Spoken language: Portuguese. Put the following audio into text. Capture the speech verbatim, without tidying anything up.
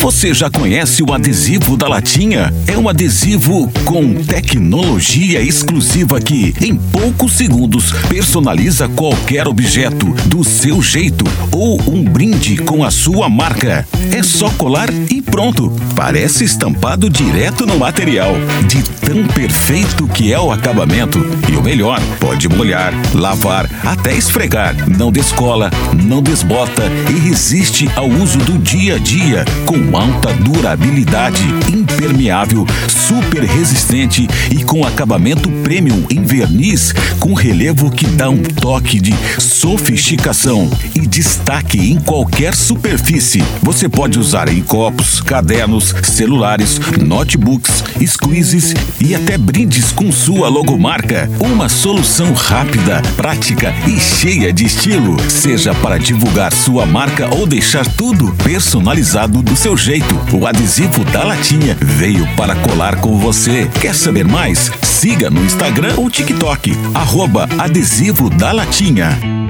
Você já conhece o adesivo da Latinha? É um adesivo com tecnologia exclusiva que, em poucos segundos, personaliza qualquer objeto do seu jeito ou um brinde com a sua marca. É só colar e pronto. Parece estampado direto no material, de tão perfeito que é o acabamento. E o melhor, pode molhar, lavar, até esfregar. Não descola, não desbota e resiste ao uso do dia a dia, com alta durabilidade, impermeável, super resistente e com acabamento premium em verniz, com relevo que dá um toque de sofisticação e destaque em qualquer superfície. Você pode usar em copos, cadernos, celulares, notebooks, squeezes e até brindes com sua logomarca. Uma solução rápida, prática e cheia de estilo, seja para divulgar sua marca ou deixar tudo personalizado do seu jeito. O adesivo da Latinha veio para colar com você. Quer saber mais? Siga no Instagram ou TikTok, arroba adesivo da Latinha.